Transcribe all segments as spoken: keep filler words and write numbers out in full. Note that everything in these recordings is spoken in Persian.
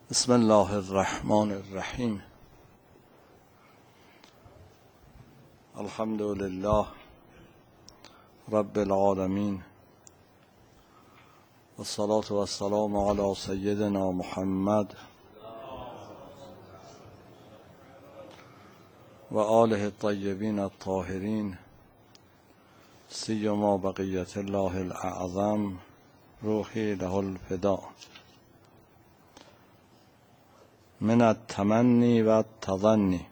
بسم الله الرحمن الرحیم. الحمد لله رب العالمین والصلاة والسلام علی سیدنا محمد و آله الطیبین الطاهرین سیما بقیت الله الاعظم روحی له الفدا. من التمنی و التظنی.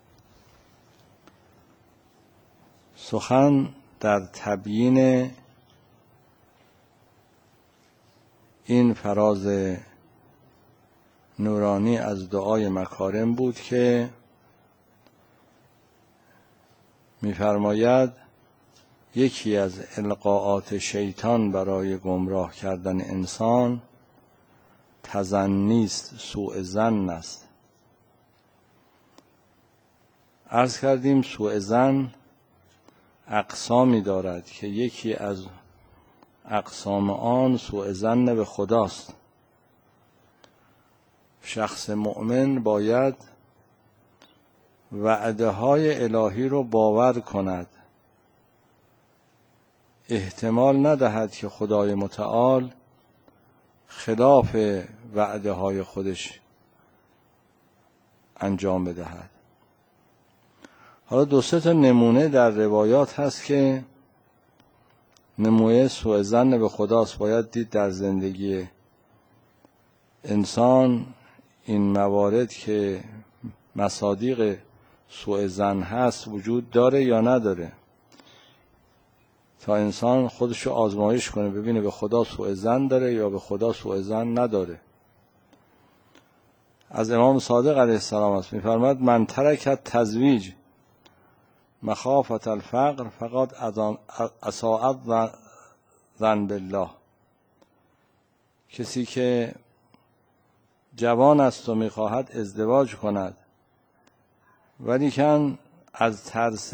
سخن در تبیین این فراز نورانی از دعای مکارم بود که می‌فرماید یکی از القاءات شیطان برای گمراه کردن انسان تظنی است، سوء ظن است. عرض کردیم سوء ظن اقسامی دارد که یکی از اقسام آن سوء ظن به خداست. شخص مؤمن باید وعده های الهی رو باور کند، احتمال ندهد که خدای متعال خلاف وعده های خودش انجام بدهد. حالا دو سه تا نمونه در روایات هست که نمونه سوء ظن به خداست. باید دید در زندگی انسان این موارد که مصادیق سوء ظن هست وجود داره یا نداره، تا انسان خودش رو آزمایش کنه ببینه به خدا سوء ظن داره یا به خدا سوء ظن نداره. از امام صادق علیه السلام است، می‌فرماید من ترک التزویج مخافة الفقر فقد اساء الظن بالله. کسی که جوان است و می‌خواهد ازدواج کند ولیکن از ترس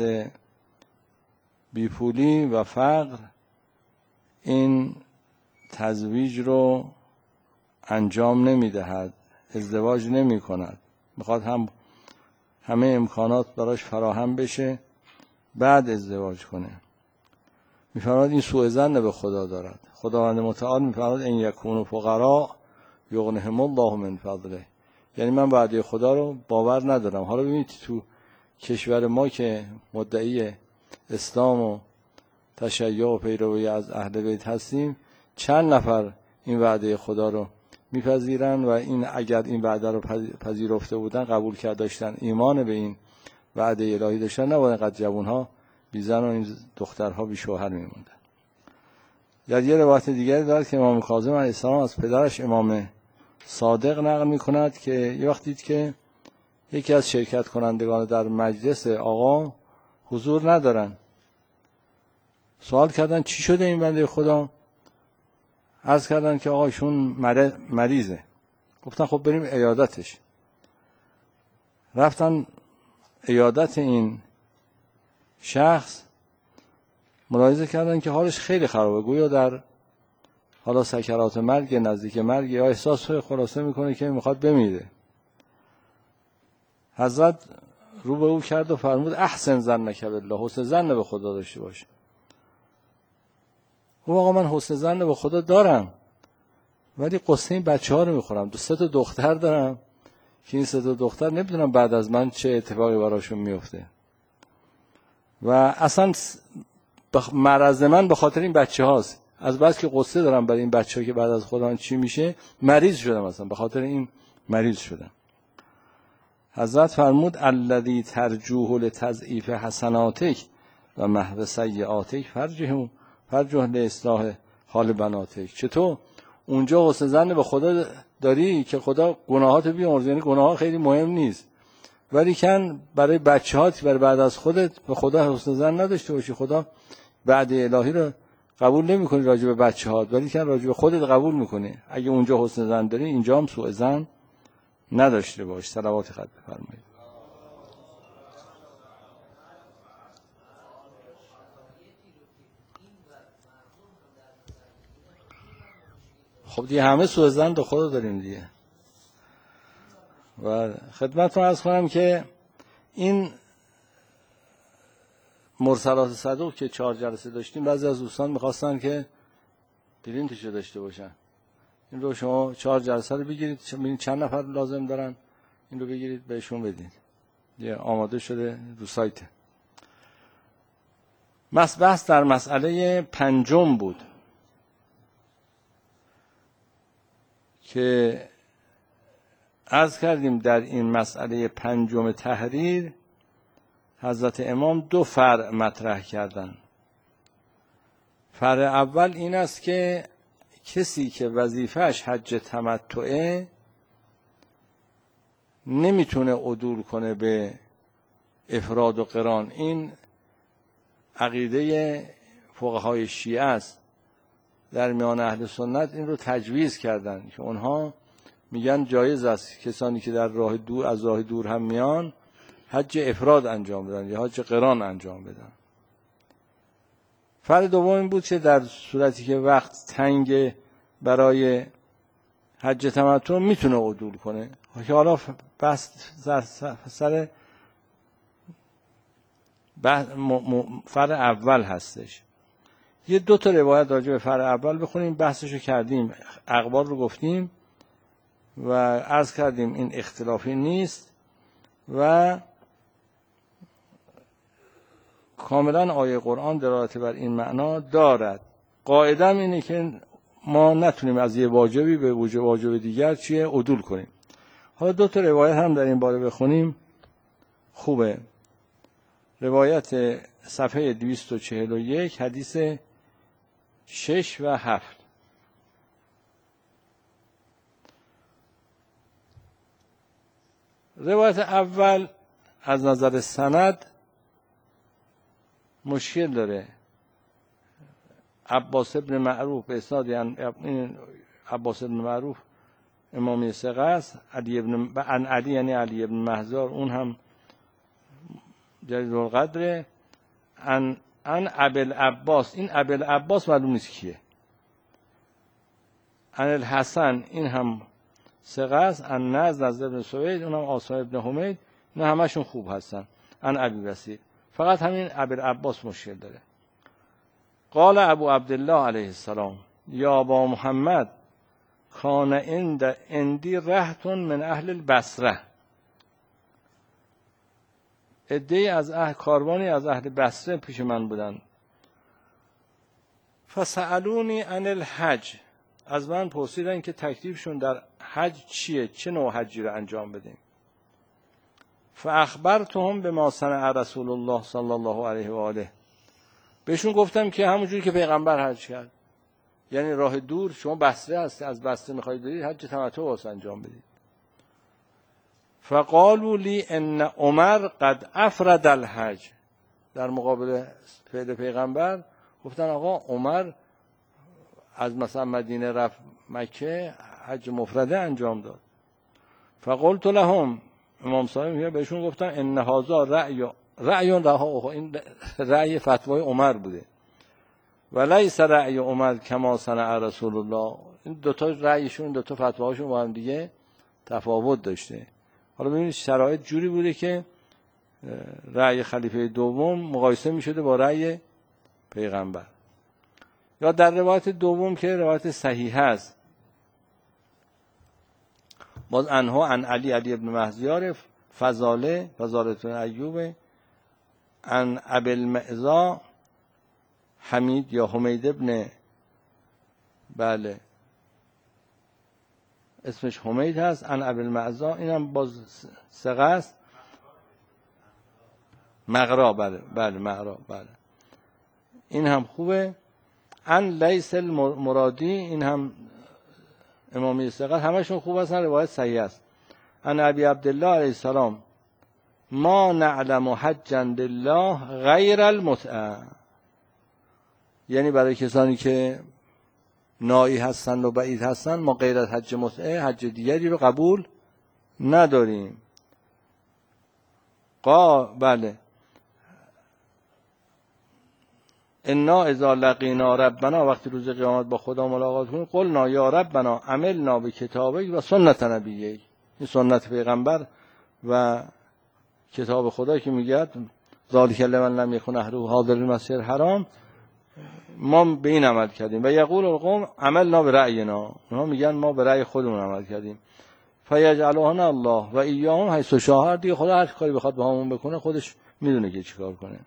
بیپولی و فقر این تزویج رو انجام نمی دهد، ازدواج نمی کند، میخواد هم همه امکانات براش فراهم بشه بعد ازدواج کنه. میفرماید این سوء ظن به خدا دارد. خداوند متعال میفرماید ان یکونوا فقراء یغنیهم الله من فضله. یعنی من وعده خدا رو باور ندارم. حالا ببینید تو کشور ما که مدعی اسلام و تشیع و پیروی از اهل بیت هستیم، چند نفر این وعده خدا رو میپذیرن و این اگر این وعده رو پذیرفته بودن، قبول کرده داشتن، ایمان به این وعده الهی داشتن، نباید اینقدر جوانها بی زن و این دخترها بی شوهر میموندن. در یه روایت دیگری دارد که امام کاظم علیه السلام از پدرش امام صادق نقل میکند که یه وقت دید که یکی از شرکت کنندگان در مجلس آقا حضور ندارن. سوال کردن چی شده این بنده خدا؟ عرض کردن که آقایشون مریضه. گفتن خب بریم عیادتش. رفتن عیادت این شخص، ملاحظه کردن که حالش خیلی خرابه، گویا در حالا سکرات مرگ، نزدیک مرگ، یا احساس خلاصه میکنه که میخواد بمیره. حضرت رو به او کرد و فرمود احسن ظنک بالله، حسن ظن به خدا داشته باش. او آقا من حسن ظن به خدا دارم ولی قصه این بچه ها رو میخورم، دو سه تا دختر دارم که این سه تا دختر نمیدونم بعد از من چه اتفاقی براشون میفته و اصلا مرض من به خاطر این بچه هاست. از بس که قصه دارم برای این بچه ها که بعد از خدا چی میشه، مریض شدم، اصلا به خاطر این مریض شدم. حضرت فرمود الذی ترجوه لتضعیف حسناتک و محو سیئاتک فرجه فرجه لاصلاح حال بناتک. چطور اونجا حسن ظن به خدا داری که خدا گناهات بیامرزه، یعنی گناه خیلی مهم نیست، ولی کن برای بچه‌هات برای بعد از خودت به خدا حسن ظن نداشته باشی. خدا وعده الهی رو قبول نمی‌کنی راجع به بچه‌هات، ولی کن راجع به خودت قبول می‌کنی. اگه اونجا حسن ظن داری اینجا هم سوء ظن نداشته باش. صلوات خط بفرمایید. خب دیگه همه سوء ظن به خدا داریم دیگه. و خدمتتون عرض کنم که این مرسلات صدوق که چهار جلسه داشتیم، بعضی از دوستان میخواستن که پرینتشو داشته باشن. این رو شما چهار جلسه رو بگیرید، ببینید چند نفر لازم دارن، این رو بگیرید بهشون بدید. یه آماده شده رو سایت. بحث در مسئله پنجم بود که عرض کردیم در این مسئله پنجم تحریر حضرت امام دو فرع مطرح کردند. فرع اول این است که کسی که وظیفه‌اش حج تمتعه نمیتونه عدول کنه به افراد و قران. این عقیده فقهای شیعه است. در میان اهل سنت این رو تجویز کردن که اونها میگن جایز است کسانی که در راه دور از راه دور هم میان حج افراد انجام بدن یا حج قران انجام بدن. فرق دوم این بود که در صورتی که وقت تنگ برای حج تمتع میتونه عدول کنه. که حالا بحث سر فرق اول هستش. یه دو تا روایت راجع به فرق اول بخونیم، بحثشو کردیم، اقوال رو گفتیم و عرض کردیم این اختلافی نیست و کاملا آیه قرآن دلالت بر این معنا دارد. قاعده اینه که ما نتونیم از یه واجبی به وجه واجب دیگر چیه عدول کنیم. حالا دو تا روایت هم در این باره بخونیم خوبه. روایت صفحه دویست و چهل و یک حدیث شش و هفت. روایت اول از نظر سند مشکل داره. عباس ابن معروف به اسناد این عباس ابن معروف امامی ثقه است. علی ابن عن علی یعنی علی ابن مهزار، اون هم جلیل القدر. عن عن ابی العباس، این ابی العباس معلوم نیست کیه. عن الحسن، این هم ثقه است. عن نضر از ابن سوید، اون هم آصا ابن حمید، اینا همشون خوب هستن. عن ابی وسیع، فقط همین ابی العباس مشکل داره. قال ابو عبدالله علیه السلام یا ابا محمد کان عند عندی رهتون من اهل البصره، عده‌ای از اهل کاروانی از اهل بصره پیش من بودن. فسألونی عن الحج، از من پرسیدن که تکلیفشون در حج چیه، چه نوع حجی رو انجام بدیم. فاخبرتهم بما صنع رسول الله صلی الله علیه و آله، بهشون گفتم که همونجوری که پیغمبر حج کرد، یعنی راه دور، شما بصره هستی، از بصره میخواید برید حج تمتع واسه انجام بدید. فقالوا لی ان عمر قد افرد الحج، در مقابل فعل پیغمبر گفتن آقا عمر از مثلا مدینه رفت مکه حج مفرده انجام داد. فقلت لهم، امام صاحب میگه بهشون گفتن ان هذا رأی رأی رها، این رأی فتوای عمر بوده و لیس رأی عمر کما صنع رسول الله. این دو تا رأیشون، دو تا فتواهاشون با هم دیگه تفاوت داشته. حالا ببینید شرایط جوری بوده که رأی خلیفه دوم مقایسه میشده با رأی پیغمبر. یا در روایت دوم که روایت صحیح است، باز انها عن علی علی ابن مهزیار فضاله فضالتون ایوب عن ابی المعزا حمید یا حمید ابن، بله اسمش حمید هست، عن ابی المعزا، اینم باز ثقه است. مغرا، بله بله مغرا، بله این هم خوبه. عن لیث المرادی، این هم امامی ثقه، همشون خوب هستن، روایت صحیح است. عن ابی عبدالله علیه السلام ما نعلم حجا لله غیر المتعه، یعنی برای کسانی که نائی هستن و بعید هستن ما غیر از حج متعه حج دیگری رو قبول نداریم. قا بله انا اذا لقینا ربنا، وقتی روز قیامت با خدا ملاقات کنیم، قلنا یا ربنا عملنا بکتابک و سنت نبیک، این سنت پیغمبر و کتاب خدا که میگه ذالک لمن لم یکن اهله حاضر المسجد الحرام، ما به این عمل کردیم. و یقول القوم عملنا برأینا، اونها میگن ما به رأی خودمون عمل کردیم. فیجعلهن الله و ایاهم حیث شاء، دیگه خدا هر کاری بخواد با همون بکنه خودش میدونه که چیکار کنه.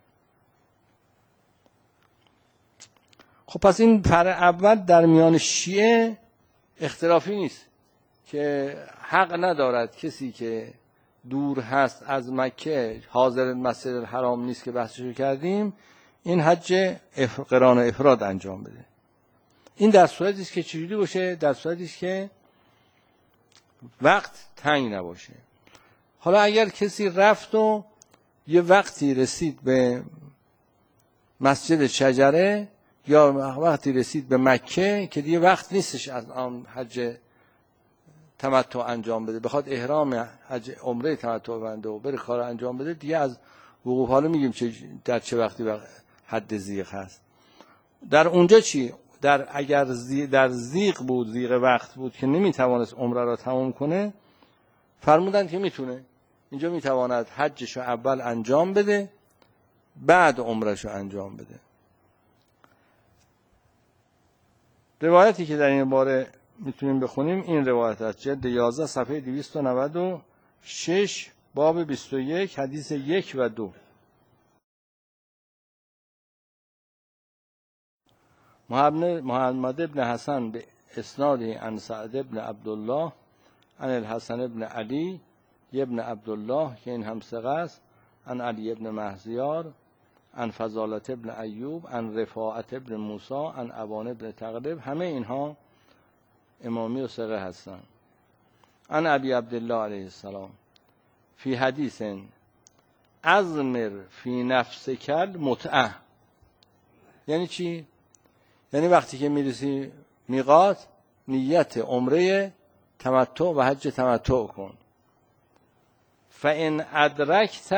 خب پس این پر اول در میان شیعه اختلافی نیست که حق ندارد کسی که دور هست از مکه حاضر مسجد الحرام نیست که بحثشو کردیم، این حج قران افراد انجام بده. این در صورتی است که چجوری باشه؟ در صورتی است که وقت تنگ نباشه. حالا اگر کسی رفت و یه وقتی رسید به مسجد شجره یا وقتی رسید به مکه که دیگه وقت نیستش از آن حج تمتع انجام بده، بخواد احرام حج عمره تمتع بنده و بره کار انجام بده، دیگه از وقوف، حالا میگیم چه در چه وقتی وقت حد زیغ هست. در اونجا چی؟ در اگر زی در زیغ بود، زیغ وقت بود که نمیتوانست عمره را تمام کنه، فرمودن که میتونه اینجا میتواند حجشو اول انجام بده بعد عمرهشو انجام بده. روایتی که در این باره میتونیم بخونیم این روایت است، جلد یازده صفحه دویست و نود و شش باب بیست و یک حدیث یک و دو. محمد ابن حسن به اسنادی عن سعد ابن عبدالله عن الحسن ابن علی ابن عبدالله که این هم ثقه است، عن علی ابن مهزیار عن فضالت ابن ایوب عن رفاعت ابن موسی عن ابان ابن تغلب، همه اینها امامی و ثقه هستند. عن ابی عبدالله علیه السلام فی حدیث ازمر فی نفسک المتعه. یعنی چی؟ یعنی وقتی که میرسی میقات نیت عمره تمتع و حج تمتع کن. فان ادرکت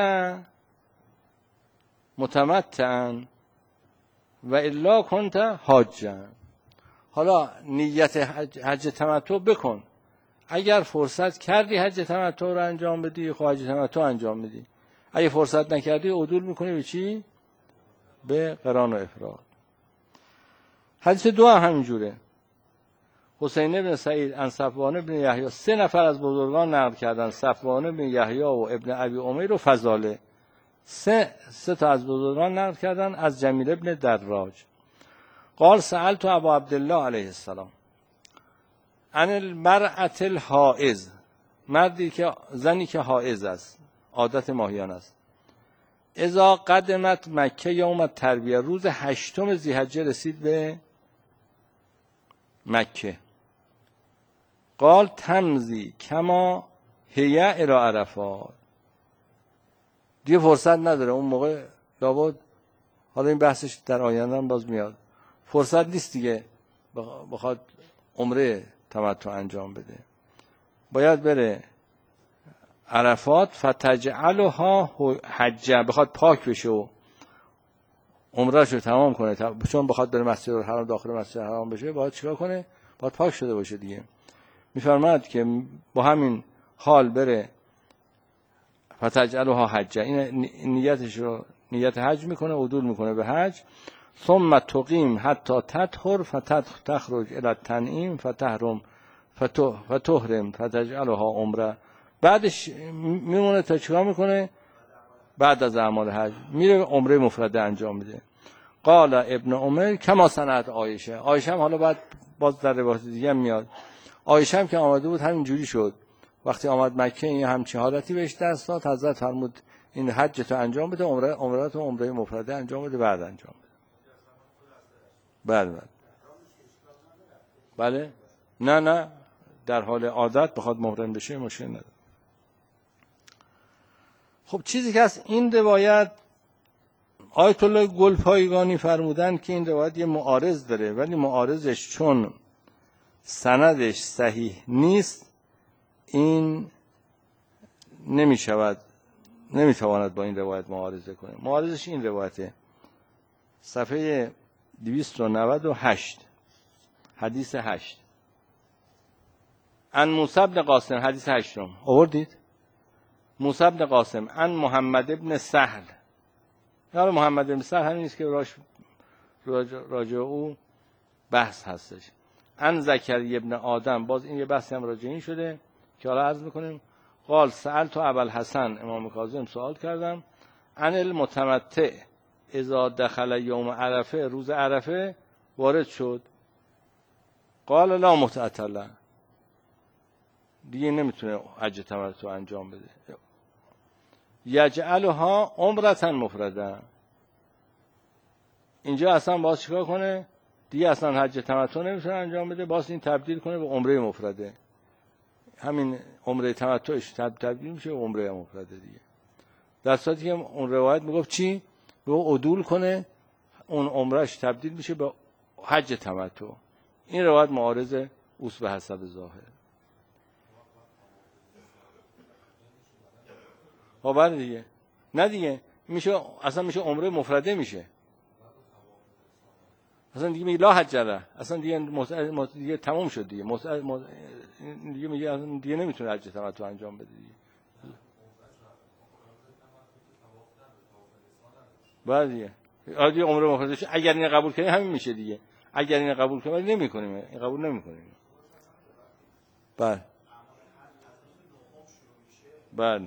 متمتعا و الا کنت حاجا. حالا نیت حج, حج تمتع بکن، اگر فرصت کردی حج تمتع رو انجام بدی خب حج تمتع انجام بدی، اگه فرصت نکردی عدول میکنی به چی؟ به قران و افراد. حدیث دو هم همینجوره. حسین بن سعید عن صفوان بن یحیی، سه نفر از بزرگان نقل کردن، صفوان بن یحیی و ابن ابی امیر و فضاله، سه سه تا از بزرگان نقل کردن از جمیل ابن دراج. قال سألت ابا عبدالله علیه السلام عن المرأة الحائض، مردی که زنی که حائض است، عادت ماهیان است، اذا قدمت مکه یوم الترویه، روز هشتم ذی‌حجه رسید به مکه. قال تمزی کما هی الی عرفات، دیگه فرصت نداره اون موقع، لابد حالا این بحثش در آینده هم باز میاد، فرصت نیست دیگه بخواد عمره تمتع انجام بده، باید بره عرفات. فتجعلها حجه، بخواد پاک بشه و عمرهشو تمام کنه، چون بخواد بره مسجد الحرام، داخل مسجد الحرام بشه، باید چیکار کنه؟ باید پاک شده باشه دیگه. میفرماد که با همین حال بره فتجعلها حجه، این نیتش رو نیت حج میکنه، عدول میکنه به حج. ثم تقیم حتی تطهر فتخرج الى التنعیم فتحرم فتحرم فتجعلها عمره. بعدش میمونه تا چیکار میکنه؟ بعد از اعمال حج میره عمره مفرده انجام میده. قال ابن عمر کما صنعت عایشه، عایشه هم حالا بعد باز در روایت دیگه میاد، عایشه هم که آمده بود همین جوری شد، وقتی آمد مکه این همچین حالتی بهش دست داد، حضرت فرمود این حج تو انجام بده، عمره عمره تو عمره مفرده انجام بده، بعد انجام بده. بله بله بله نه نه در حال عادت بخواد محرم بشه مشکل نداره. خب چیزی که از این روایت آیت الله گلپایگانی فرمودن که این روایت یه معارض داره، ولی معارضش چون سندش صحیح نیست این نمی شود، نمی تواند با این روایت معارضه کنه. معارضش این روایته، صفحه دویست و نود و هشت حدیث هشت. ان موسی بن قاسم، حدیث هشتم آوردید. موسی بن قاسم ان محمد ابن سهل، یا محمد ابن سهل همین است که راش راجع او بحث هستش. ان زکریا ابن آدم، باز این یه بحثی هم راجع این شده که حالا عرض میکنیم. قال سألت ابوالحسن، امام کاظم سوال کردم، ان المتمتع اذا دخل یوم عرفه، روز عرفه وارد شد، قال لا متعة له، دیگه نمیتونه حج تمتع انجام بده. یجعلها عمرة مفردا، اینجا اصلا باز چیکار کنه؟ دیگه اصلا حج تمتع نمیتونه انجام بده، باز این تبدیل کنه به عمره مفرده. همین عمره تمتعش تبدیل میشه به عمره مفرده دیگه. در صورتی که اون روایت میگفت چی؟ به عدول کنه، اون عمرهش تبدیل میشه به حج تمتع. این روایت معارض اوست به حسب ظاهر. خب دیگه نه دیگه میشه، اصلا میشه عمره مفرده میشه، اصلا دیگه میگه لا حج له، اصلا دیگه مص... مص... دیگه تمام شد دیگه مص... مص... دیگه میگه اصلا دیگه نمیتونه حج تمتع انجام بده دیگه. بعد دیگه آدی عمره مفردش اگر این قبول کنیم همین میشه دیگه. اگر این قبول کنیم ولی نمیکنیم، این قبول نمیکنیم. بله بله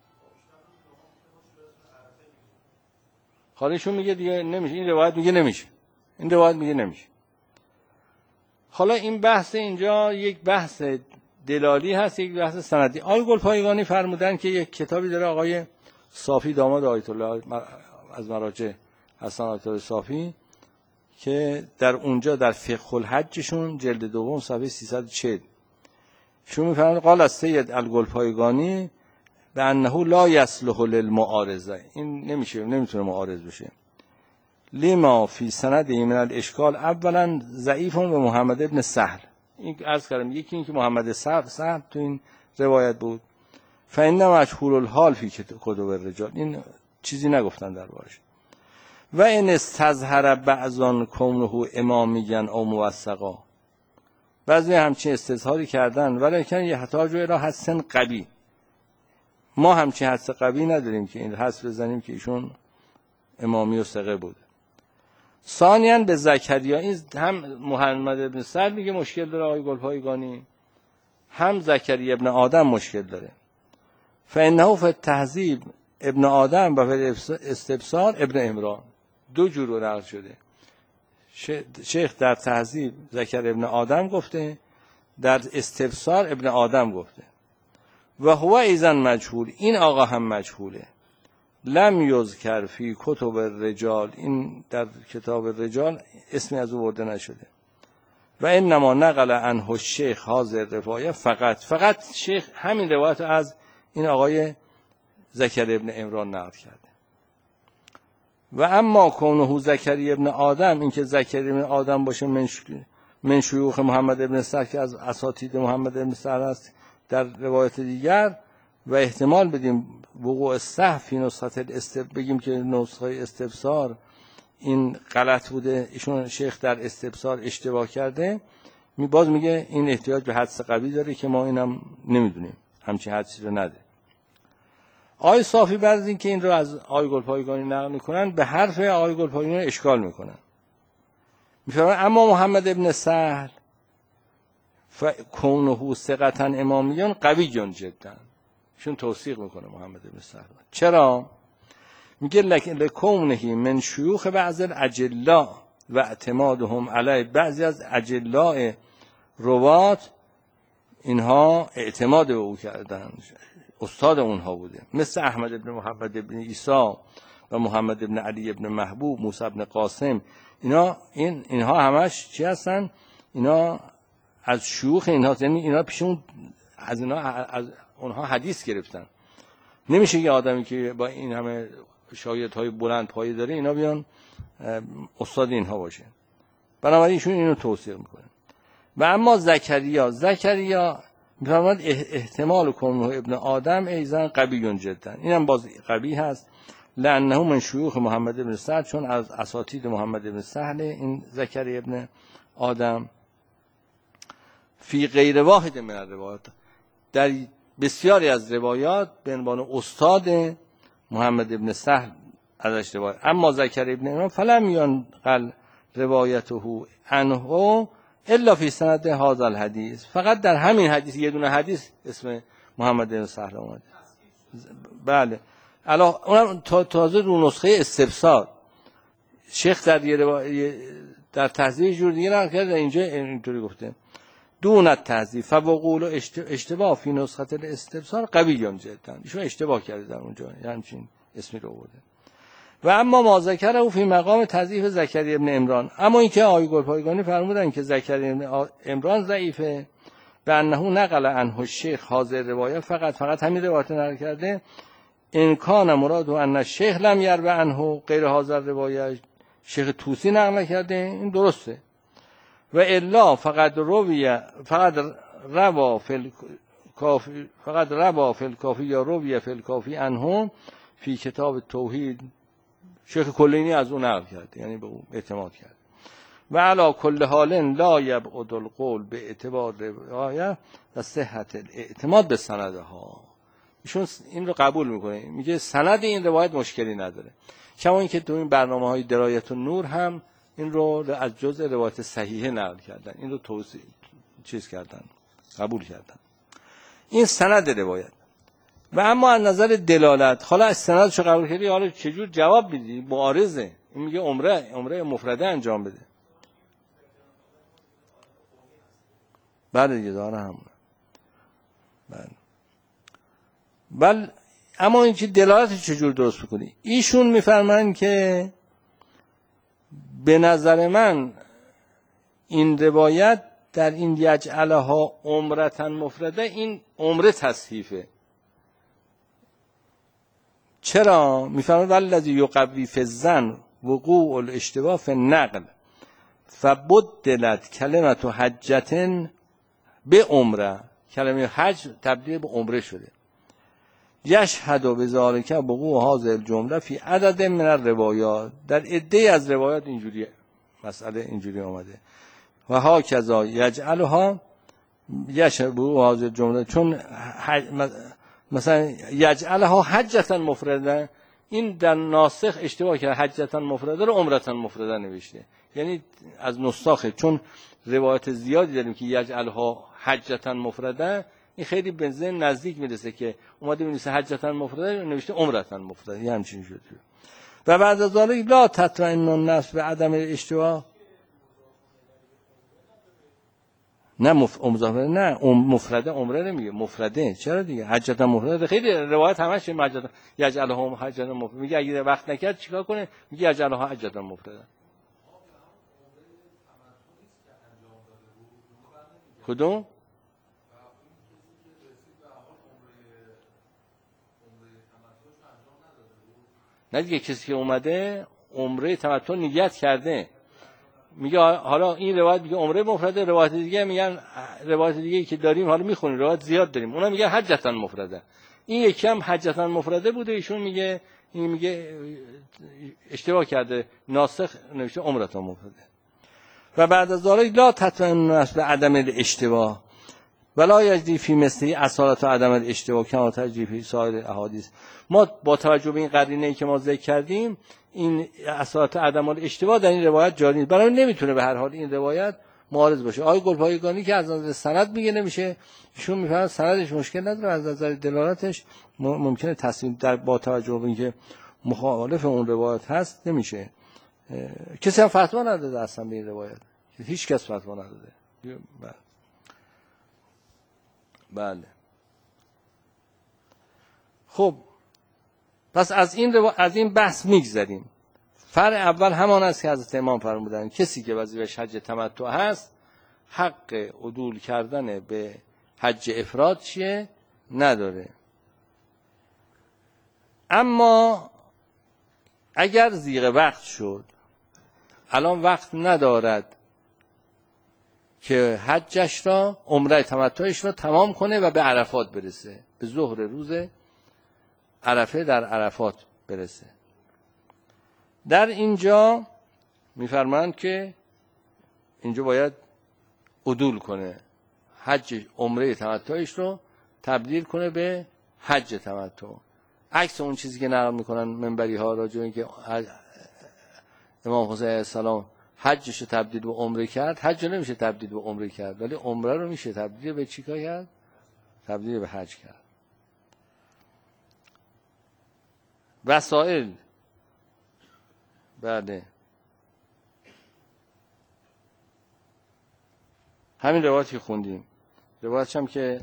خالیشون میگه دیگه نمیشه، این روایت میگه نمیشه، این روایت میگه نمیشه. حالا این بحث اینجا یک بحث دلالی هست، یک بحث سندی. آقای گلپایگانی فرمودن که یک کتابی داره آقای صافی داماد آیت الله از مراجع حسن آیت الله صافی که در اونجا در فقه الحجشون جلد دوم صفحه سیصد و چهل شو میفرمایند قال از سید الگلپایگانی به انه لا یصلح للمعارضه، این نمیشه، نمیتونه معارض بشه. لما فی سند من الاشکال اولا ضعیف به محمد ابن سهل، این عرض کردم یکی این که محمد سهل تو این روایت بود. فإن مجهول الحال فی کتب الرجال، این چیزی نگفتن دربارش. و ان استظهر بعضان کونه امامیان او موثقا، بعضی همچین استظهاری کردن ولیکن یحتاج الی حسن قوی، ما همچین حدس قوی نداریم که این حدس بزنیم که ایشون امامی و ثقه بود. ثانیاً به زکریا، این هم محمد ابن سهل میگه مشکل داره آقای گلپایگانی، هم زکریا ابن آدم مشکل داره. فانه فی التهذیب ابن آدم و فی استبصار ابن عمران، دو جور نقل شده. شیخ در تهذیب زکریا ابن آدم گفته، در استبصار ابن آدم گفته. و هو ایضا مجهول، این آقا هم مجهوله. لم یذکر فی کتب الرجال، این در کتاب الرجال اسمی از او برده نشده. و انما نقل عنه الشیخ حاضر روایه، فقط فقط شیخ همین روایت از این آقای زکریا ابن عمران نقل کرده. و اما کونه زکریا ابن آدم، این که زکریا ابن آدم باشه من شیوخ محمد ابن سهل که از اساتید محمد ابن سهل است در روایت دیگر، و احتمال بدیم وقوع صح فی نسخه الاستب، بگیم که نسخه استبصار این غلط بوده، ایشون شیخ در استبصار اشتباه کرده، می باز میگه این احتیاج به حدس قوی داره که ما اینم نمیدونیم، همچین حدسی رو نده. آقای صافی بعد از این که این رو از آقای گلپایگانی نقل میکنن به حرف آقای گلپایگانی اشکال میکنن، میفرمایند اما محمد ابن سهل فکونه ثقتا امامیان قوی جدا، ایشون توثیق میکنه محمد ابن سهل. چرا؟ میگه لکونه من شیوخ بعض الاجلاء و اعتمادهم علیه، بعضی از اجلاء روات اینها اعتماد به او کردن، استاد اونها بوده، مثل احمد ابن محمد ابن عیسی و محمد ابن علی ابن محبوب، موسی ابن قاسم، اینا این اینها همش چی هستن؟ اینا از شیوخ اینها، یعنی اینا پیشون از اینا از اونها حدیث گرفتن. نمیشه یه آدمی که با این همه شایعه‌های بلند پایه داره اینا بیان استاد اینها باشه، بنابراین ایشون اینو توصیه میکنه. و اما زکریا، زکریا میفرماد احتمال کنه ابن آدم ایزن قوی جدا، اینم باز قوی هست، لانه من شیوخ محمد ابن سهل، چون از اساتید محمد ابن سهل این زکریا ابن آدم. فی غیر واحد من الروایات، در بسیاری از روایات به عنوان استاد محمد ابن سهل ازش روایت. اما زکریا ابن عمران فلم ینقل روایته عنه الا فی سند هذا الحدیث، فقط در همین حدیث یه دونه حدیث اسم محمد ابن سهل اومده. بله الان اونم تازه رو نسخه استبصار شیخ در یه روایت در تهذیب جور دیگه نقل کرده، اینجا اینطوری گفته دون التهذیب فوقول اشتباه فی نسخه الاستبصار قوی جدا، ایشون اشتباه کرده در اونجا، یعنی همچین اسمی رو برده. و اما ما ذکر او فی مقام تضعیف زکریا ابن عمران، اما اینکه آقای گلپایگانی فرمودن که زکریا ابن عمران ضعیفه، به انه نقل عنه الشیخ حاضر روایت، فقط فقط همین روایت نقل کرده. ان کان مراد ان الشیخ لم یروی عنه غیر حاضر روایت، شیخ طوسی نقل کرده، این درسته. و الا فقط روی فقط روا فی الکافی فقط روا فی الکافی یا روی فی الکافی عنه فی کتاب توحید، شیخ کلینی از اون نقل کرده، یعنی به اون اعتماد کرده. و علی کل حال لا یبعد القول به اعتبار روایت و صحت الاعتماد به سندها، ایشون این رو قبول میکنه، میگه سند این روایت مشکلی نداره. کما اینکه تو این برنامه‌های درایت النور هم این رو از جزء روایت صحیحه نقل کردن، این رو توصیح چیز کردن، قبول کردن. این سند روایت. و اما از نظر دلالت، حالا از سندشو قبول کردی، حالا چجور جواب میدی؟ معارضه. این میگه عمره عمره مفرده انجام بده. بله دیگه داره همونه. بله. بل اما این که دلالت چجور درست بکنی؟ ایشون میفرمایند که به نظر من این روایت در این یجعلها عمرتن مفرده، این عمره تصحیفه. چرا؟ میفرماید والذی یقوی فی الظن وقوع الاشتباه فی النقل فبدلت کلمت حجتن به عمره، کلمه حج تبدیل به عمره شده. یشهد بذالک وقوع هذه الجمله فی عدد من الروایات، در عده از روایات اینجوری مسئله اینجوری آمده. و ها کذا یجعلها یشهد وقوع هذه الجمله، چون مثلا یجعلها حجتا مفرده، این در ناسخ اشتباه کرده، حجتا مفرده رو عمرتا مفرده نوشته، یعنی از نساخه، چون روایت زیادی داریم که یجعلها حجتا مفرده، این خیلی به ذهن نزدیک میرسه که اومده می‌نویسه حجتا مفرده نوشته عمرتا مفرده، یه همچین شده. و بعد از ذلك لا تطمئن النفس به عدم اشتباه، نه مف... مضافه نه ام مفرده عمره نمیگه، مفرده. چرا دیگه حجتا مفرده خیلی روایت همش حجتا یجعلها حجتا مفرده میگه، اگه وقت نکرد چیکار کنه؟ میگه یجعلها حجتا مفرده. کدوم؟ نه دیگه، کسی که اومده عمره تمتع نیت کرده، میگه حالا این روایت میگه عمره مفرده، روایت دیگه میگن روایت دیگه که داریم حالا میخونیم روایت زیاد داریم اونا میگه حجتا مفرده، این یکی هم حجتا مفرده بوده، ایشون میگه این میگه اشتباه کرده، ناسخ نوشته عمرتا مفرده. و بعد از ذلك لا تطمئن النفس به عدم الاشتباه ولا یجدی فی مثلی اصالت و عدم الاشتباه کما تجدی فی سایر احادیث. ما با توجه به این قرینه‌ای که ما ذکر کردیم، این اصالت عدم الاشتباه در این روایت جاری نیست، برای نمیتونه به هر حال این روایت معارض باشه. آقای گلپایگانی که از نظر سند میگه نمیشه، ایشون میفهمه سندش مشکل نداره، از نظر دلالتش ممکنه تصمیم در با توجه به اینکه مخالف اون روایت هست نمیشه. کسی هم فتوا نداده اصلا به این روایت، هیچ کس فتوا نداده. بله بله. خب پس از این رو... از این بحث میگذریم. فرع اول همان است که حضرت امام فرمودن کسی که وظیفه‌اش حج تمتع هست حق عدول کردن به حج افراد چیه؟ نداره. اما اگر زیغ وقت شد، الان وقت ندارد که حجش را، عمره تمتعش را تمام کنه و به عرفات برسه، به ظهر روز عرفه در عرفات برسه، در اینجا میفرمایند که اینجا باید عدول کنه، حج عمره تمتعش رو تبدیل کنه به حج تمتع. عکس اون چیزی که نقل میکنن منبری ها راجع به اینکه امام حسین علیه السلام حجش رو تبدیل به عمره کرد، حج نمیشه تبدیل به عمره کرد، ولی عمره رو میشه تبدیل به چی کرد؟ تبدیل به حج کرد. وسائل بله همین روایتی خوندیم، روایتش هم که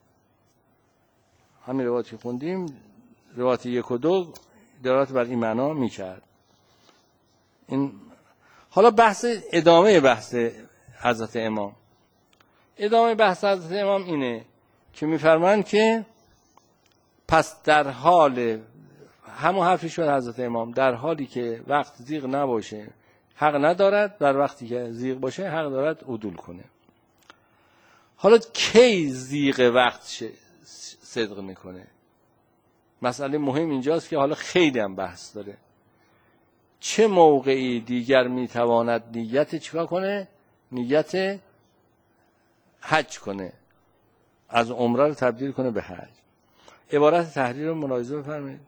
همین روایتی خوندیم، روایت یک و دو دلالت بر این معنا میکرد. این حالا بحث ادامه بحث حضرت امام، ادامه بحث حضرت امام اینه که میفرمایند که پس در حال همون حرفی شد حضرت امام، در حالی که وقت زیغ نباشه حق ندارد، در وقتی که زیغ باشه حق دارد عدول کنه. حالا کی زیغ وقت صدق میکنه؟ مسئله مهم اینجاست که حالا خیلی هم بحث داره. چه موقعی دیگر میتواند نیت چیکار کنه؟ نیت حج کنه، از عمره رو تبدیل کنه به حج. عبارت تحریر رو ملاحظه بفرمایید.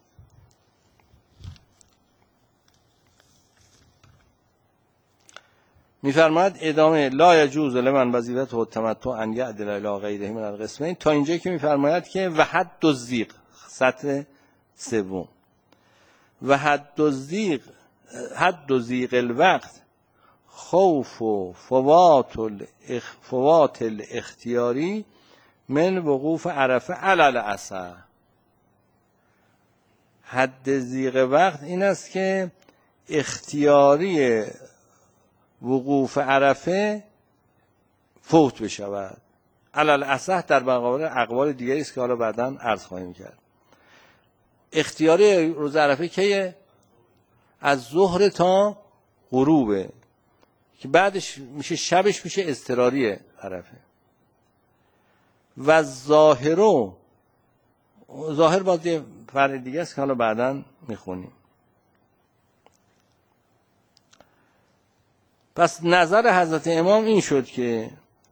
میفرماید ادامه لا یجوز لمن وظیفته التمتع ان یعدل الی غیره من القسمین، تا اینجا که میفرماید که و حد الضیق، سطر سوم، و حد الضیق حد الضیق الوقت خوف و فوات الاخ فوات الاختیاری من وقوف عرفه علی الاصح. حد ضیق وقت این است که اختیاری وقوف عرفه فوت بشود. علی الاصح در مقابل اقوال دیگری است که حالا بعداً عرض خواهیم کرد. اختیاری روز عرفه کیه؟ از ظهر تا غروبه، که بعدش میشه شبش میشه اضطراری عرفه. و ظاهرو، ظاهر باز یه فرق دیگه است که حالا بعداً میخونیم. پس نظر حضرت امام این شد که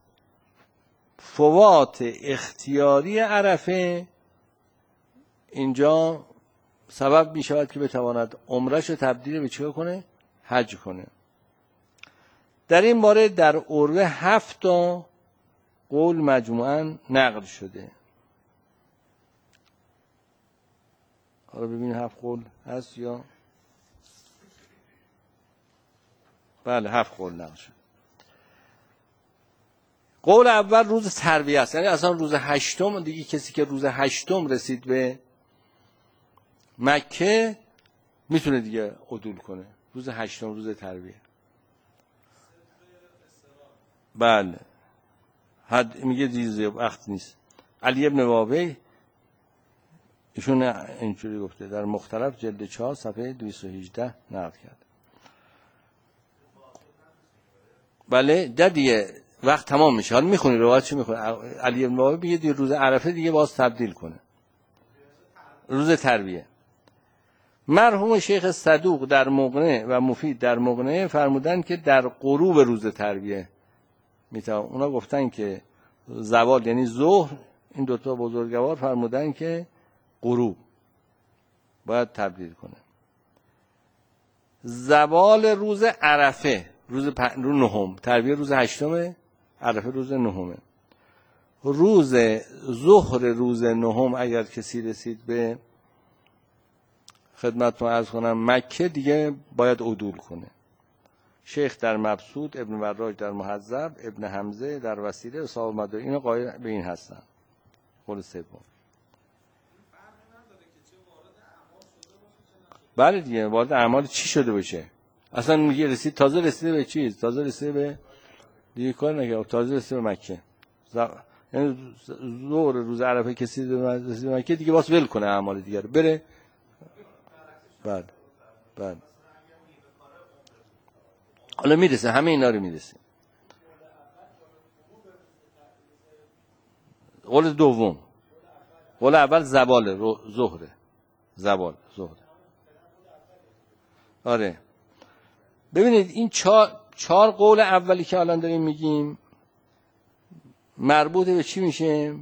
فوات اختیاری عرفه اینجا سبب می شود که بتواند عمرش رو تبدیل به چیکار کنه؟ حج کنه. در این باره در عروه هفت تا قول مجموعاً نقل شده. حالا ببینید هفت قول هست یا بله هفت قول نقل شده. قول اول روز ترویه است، یعنی اصلا روز هشتم دیگه کسی که روز هشتم رسید به مکه میتونه دیگه عدول کنه. روز هشتم روز ترویه. بله حد میگه دیگه وقت نیست. علی ابن واقع ایشون اینجوری گفته در مختلف جلد چهار صفحه دویست و هجده نقل کرد. بله در دیگه وقت تمام میشه. حالا میخونی روایت چی میخونی؟ علی ابن واقع میگه دیگه روز عرفه دیگه باز تبدیل کنه روز ترویه. مرحوم شیخ صدوق در مغنی و مفید در مغنی فرمودن که در غروب روز ترویه میتونه. اونا گفتن که زوال یعنی ظهر، این دوتا بزرگوار فرمودن که غروب باید تبدیل کنه. زوال روز عرفه روز پ... روز نهم، ترویه روز هشتمه، عرفه روز نهمه. روز ظهر روز نهم اگر کسی رسید به خدمتتون عرض کنم مکه دیگه باید عدول کنه. شیخ در مبسوط، ابن وراج در مهذب، ابن حمزه در وسیله، صاحب مدارک اینا قائل به این هستن. قول سوم بله دیگه وارد اعمال چی شده باشه. اصلا میگه رسید تازه رسیده به چیز، تازه رسیده به دیگه کار نگه، تازه رسیده به مکه. ز... یعنی ظهر روز عرفه کسی رسیده به مکه دیگه واسه ول کنه اعمال دیگه رو بره. بله بله حالا میرسه همه اینا رو میرسه. قول دوم، قول اول زوال ظهره، زوال ظهر. آره ببینید این چهار چهار قول اولی که الان داریم میگیم مربوط به چی میشه؟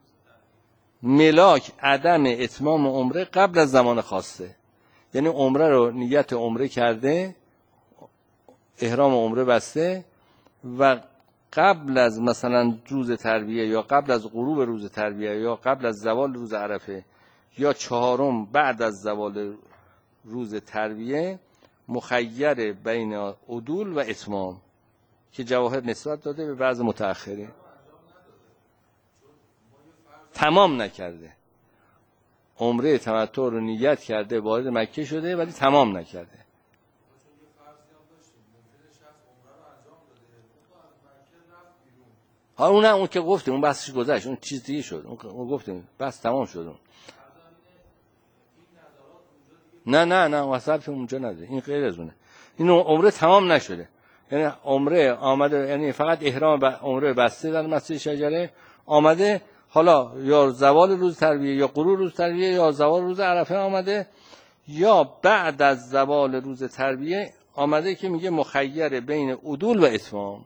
ملاک عدم اتمام عمره قبل از زمان خواسته. یعنی عمره رو نیت عمره کرده، احرام عمره بسته و قبل از مثلا روز ترویه یا قبل از غروب روز ترویه یا قبل از زوال روز عرفه یا چهارم بعد از زوال روز ترویه مخیر بین عدول و اتمام که جواهر نسبت داده به بعض متأخره. تمام نکرده، عمره تمتع رو نیت کرده، وارد مکه شده ولی تمام نکرده. ها اون اون که گفتیم اون بحثش گذشت، اون چیز دیگه شد، اون گفتیم بس تمام شد اون. نه نه نه واسه اونجا نده، این غیر از اونه. این عمره تمام نشده، یعنی عمره آمده، یعنی فقط احرام عمره بسته در مسجد شجره آمده، حالا یا زوال روز ترویه یا غروب روز ترویه یا زوال روز عرفه آمده یا بعد از زوال روز ترویه آمده که میگه مخیر بین عدول و اتمام.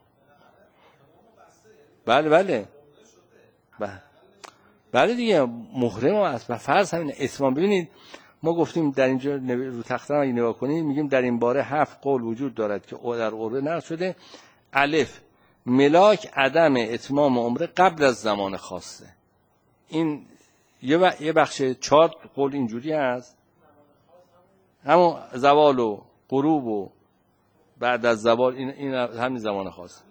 بله بله بله بله دیگه محرم است و فرض همین اتمام. ببینید ما گفتیم در اینجا رو تخته اگه نگاه کنید میگیم در این باره هفت قول وجود دارد که در عربه نقل شده. الف ملاک عدم اتمام عمره قبل از زمان خواسته. این یه بخش چهار قول اینجوری هست، همون زوال و غروب و بعد از زوال این این همین زمان خاص.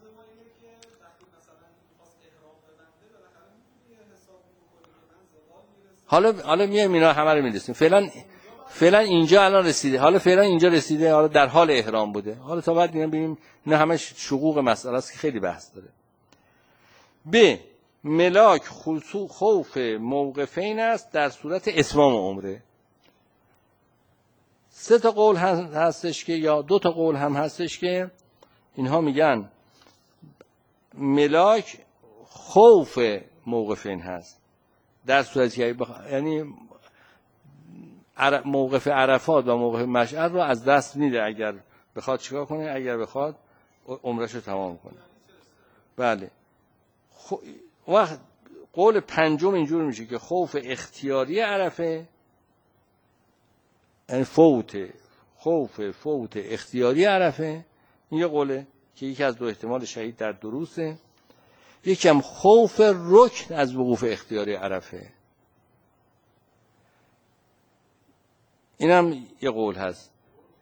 حالا حالا میایم اینا همه رو میرسیم. فعلا فعلا اینجا الان رسیده، حالا فعلا اینجا رسیده، حالا در حال احرام بوده. حالا تا بعد ببینیم اینا همه شقوق مسئله است که خیلی بحث داره. ب ملاک خوف موقفین است در صورت اتمام عمره. سه تا قول هستش که یا دو تا قول هم هستش که اینها میگن ملاک خوف موقفین هست در صورتی بخ... یعنی عر... موقف عرفات و موقف مشعر رو از دست میده اگر بخواد چیکار کنه، اگر بخواد عمرش رو تمام کنه. بله خ... وقت قول پنجم اینجور میشه که خوف اختیاری عرفه، یعنی فوت خوف فوت اختیاری عرفه. این یه قوله که یکی از دو احتمال شهید در دروسه. یکی هم خوف رکن از وقوف اختیاری عرفه، این هم یه قول هست.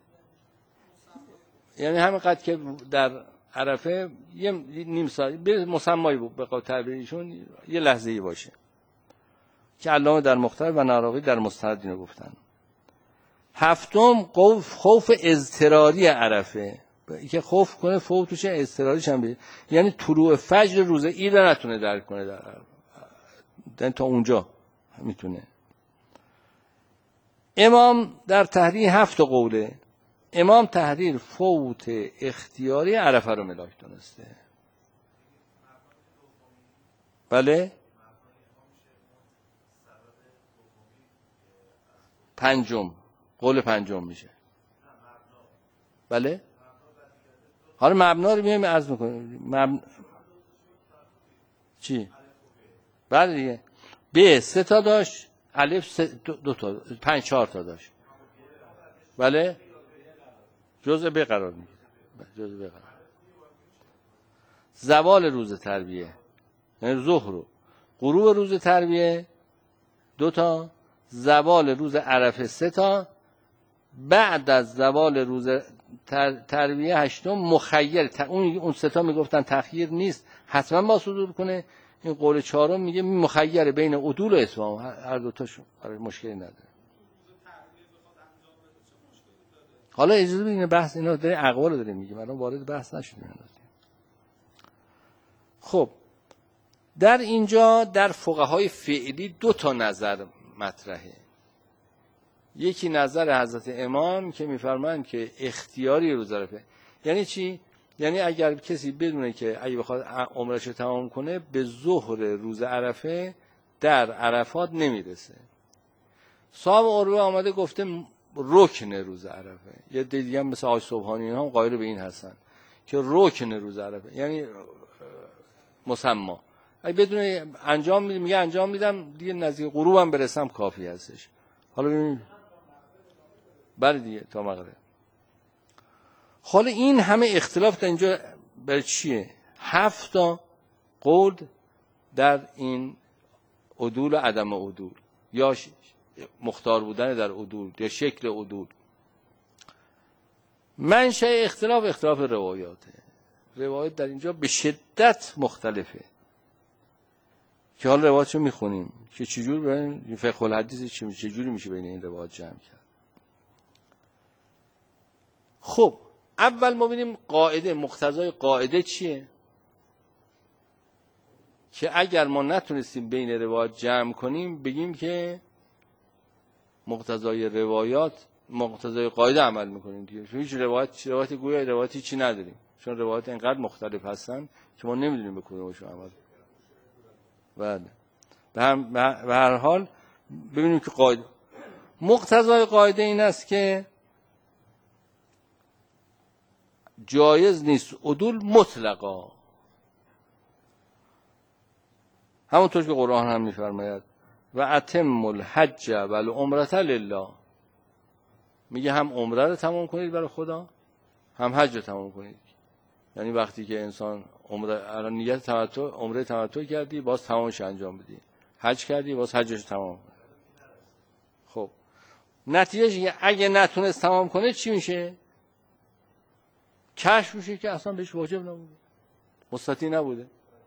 یعنی همینقدر که در عرفه یه نیم ساعت به مسمایی به قول تعبیرشون یه لحظه‌ای باشه که علامه در مختار و نراقی در مستند اینو گفتن. هفتم خوف خوف اضطراری عرفه، که خوف کنه فوتش اضطراریش هم بیه، یعنی طلوع فجر روز عید رو نتونه درک کنه در عرفه، تا اونجا میتونه. امام در تحریر هفت قوله. امام تحریر فوت اختیاری عرفه رو ملاک دانسته. بله پنجم قول پنجم میشه. بله حالا مبنا رو میایم عرض میکنیم. مبنا چی؟ بله دیگه ب سه تا داشت، الف سه دو, دو تا پنج چهار تا داشت. بله جزء ب قرار میگیره. جزء ب قرار. زوال روز ترویه یعنی ظهر و غروب روز ترویه دو تا، زوال روز عرفه سه تا، بعد از زوال روز تر... ترویه هشتم مخیر ت... اون اون سه تا میگفتن تخییر نیست، حتما با صدور کنه. این قول چهارم میگه مخیر بین عدول و اتمام، هر دو تاشون مشکلی نداره. حالا اجازه بدین بحث اینا داره اقوال داره میگه، الان وارد بحث نشدیم. خب در اینجا در فقهای فعلی دو تا نظر مطرحه. یکی نظر حضرت امام که میفرمایند که اختیاری روز عرفه. یعنی چی؟ یعنی اگر کسی بدونه که اگه بخواد عمرش رو تمام کنه به ظهر روز عرفه در عرفات نمیرسه. صاحب عروه آمده گفته رکن روز عرفه. یه دیگه هم مثل آقای سبحانی هم قائل به این هستن که رکن روز عرفه یعنی مسما. اگه بدون انجام میدم میگه انجام میدم دیگه نزدیک غروبم برسم کافی هستش. حالا ببینید بله دیگه تا مغرب. حالا این همه اختلاف در اینجا برای چیه؟ هفت تا قول در این عدول و عدم عدول، یا مختار بودن در عدول یا شکل عدول. منشأ اختلاف اختلاف روایاته. روایت در اینجا به شدت مختلفه که حالا روایتشو میخونیم که چجور بین فقه الحدیث چجوری میشه بین این روایات جمع کرد. خب اول ما ببینیم قاعده، مقتضای قاعده چیه؟ که اگر ما نتونستیم بین روایات جمع کنیم بگیم که مقتضای روایات مقتضای قاعده عمل میکنیم دیگه. هیچ روایت روایت گویا روایتی چی نداریم، چون روایات اینقدر مختلف هستن که ما نمیدونیم به کدومشون عمل. بله به هم به هر حال ببینیم که قاعده مقتضای قاعده این است که جایز نیست عدول مطلقا، همونطور که قرآن هم میفرماید و اتم الحج و العمرة لله، میگه هم عمره رو تمام کنید برای خدا هم حج رو تمام کنید. یعنی وقتی که انسان عمره الان نیت تمتع عمره تمتع کردی باز تمامش انجام بدی، حج کردی باز حجش تمام کنی. خب نتیجه اگه نتونست تمام کنه چی میشه؟ کشف میشه که اصلا بهش واجب نبوده، مستطیع نبوده.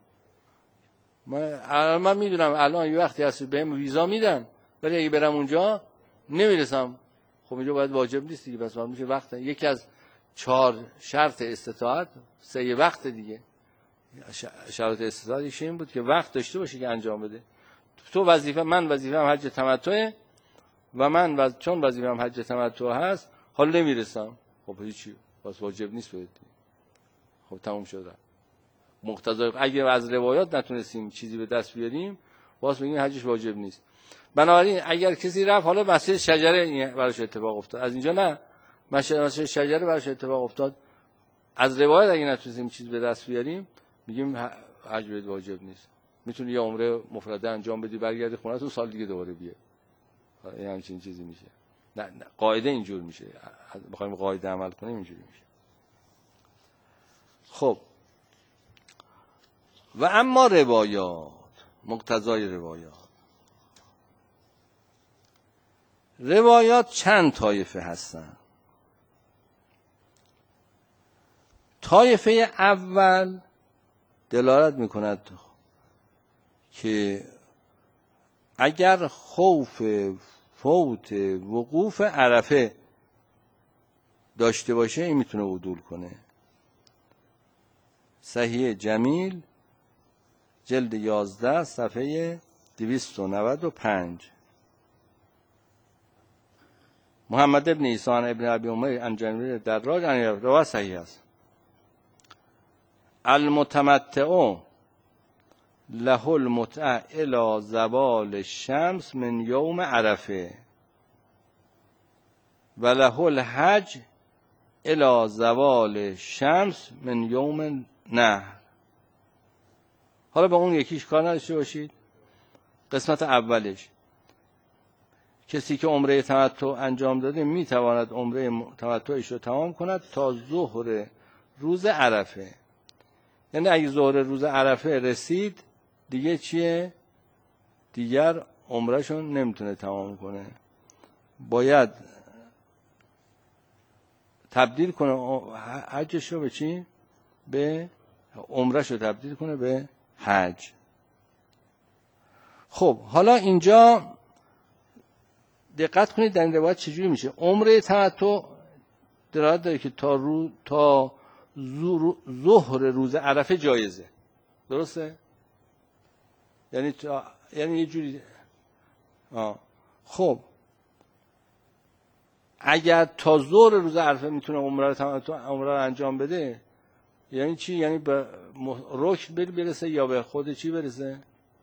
من من میدونم الان یه وقتی هست بهم ویزا میدن ولی اگه برم اونجا نمیرسم، خب اینجا باید واجب نیست دیگه. بس میشه وقت یکی از چهار شرط استطاعت سه وقت دیگه. شرط استطاعتش این بود که وقت داشته باشه که انجام بده. تو وظیفه من وظیفه‌ام حج تمتع و من وز... چون وظیفه‌ام حج تمتع هست حالا نمیرسم، خب هیچی بس واجب نیست بده. خب تموم شد. مقتضای اگه از روایات نتونستیم چیزی به دست بیاریم باز بگیم حجش واجب نیست. بنابراین اگر کسی رفت حالا مسئله شجره براش اتفاق افتاد، از اینجا نه مسئله شجره براش اتفاق افتاد، از روایت اگه نتونستیم چیزی به دست بیاریم میگیم حج واجب نیست. میتونی یه عمره مفرده انجام بدی برگردی خونه تو سال دیگه دوباره بیای، این همچین چیزی میشه. نه, نه قاعده اینجور میشه، بخوایم قاعده عمل کنیم اینجوری میشه. خب و اما روایات، مقتضای روایات، روایات چند طایفه هستن. طایفه اول دلالت میکند که اگر خوف فوت وقوف عرفه داشته باشه این میتونه عدول کنه. صحیح جمیل جلد یازده صفحه دویست و نود و پنج. محمد ابن ایسان ابن ابی امیر انجامیر در راج رواه صحیح است. المتمتع له المتع الى زوال الشمس من یوم عرفه و له الحج الى زوال الشمس من یوم نحر. حالا به اون یکیش کار نداشته باشید. قسمت اولش کسی که عمره تمتع انجام داده میتواند عمره تمتعش رو تمام کند تا ظهر روز عرفه. یعنی اگه ظهر روز عرفه رسید دیگه چیه؟ دیگر عمرهشون نمیتونه تمام کنه، باید تبدیل کنه حجش رو به چی؟ به عمرهش رو تبدیل کنه به حج. خب حالا اینجا دقت کنید در این روایت چجوری میشه. عمره تمتع دلالت داره که تا رو تا ظهر روز عرفه جایزه، درسته؟ یعنی تا یعنی یه جوری آه. خب اگر تا ظهر روز عرفه میتونه عمره رو تمتع عمره رو انجام بده یعنی چی؟ یعنی به رکن برسه یا به خود چی برسه؟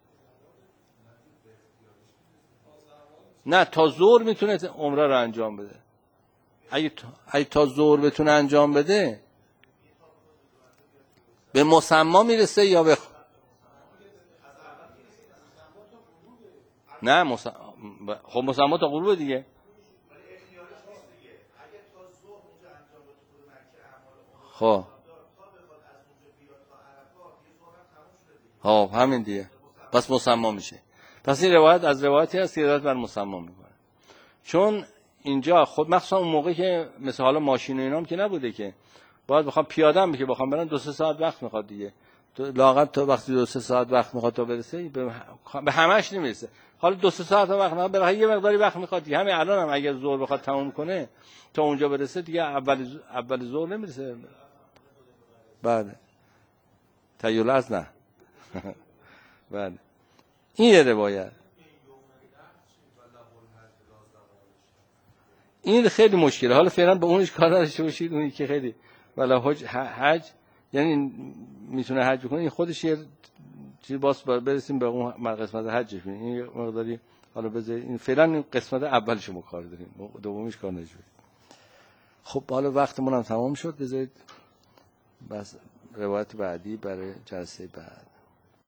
نه تا ظهر میتونه عمره رو انجام بده. اگه تا, اگه تا ظهر بتونه انجام بده به مسما میرسه یا به نه مسم... خب مسما تا غروب دیگه. خب خب همین دیگه، پس مسما میشه. پس این روایت از روایتی هست که روایت بر مسما میکنه. چون اینجا خود مخصوصا اون موقعی که مثل حالا ماشین و اینام که نبوده که باید بخوام پیاده هم که بخوام برن دو سه ساعت وقت میخواد دیگه. تو لااقل تو وقتی دو سه ساعت وقت میخواد تا برسه به همش نمیرسه. حالا دو سه ساعت وقت میخواد برای یه مقداری وقت میخواد دیگه. همین الان هم اگر ظهر بخواد تموم کنه تا اونجا برسه دیگه اول اول ظهر نمیرسه. بله تیول از نه. بله این یه روایت. این خیلی مشکله. حالا فعلا به اونش کار نداشته باشید. اونی که خیلی ولا حج حج یعنی میتونه حج بکنه، این خودش یه چیز باز برسیم به اون قسمت حجش. این مقداری حالا بذارید این فعلا این قسمت اولش ما کار داریم، دومیش کار نداریم. خب حالا وقتمون هم تمام شد، بذارید بس روایت بعدی برای جلسه بعد.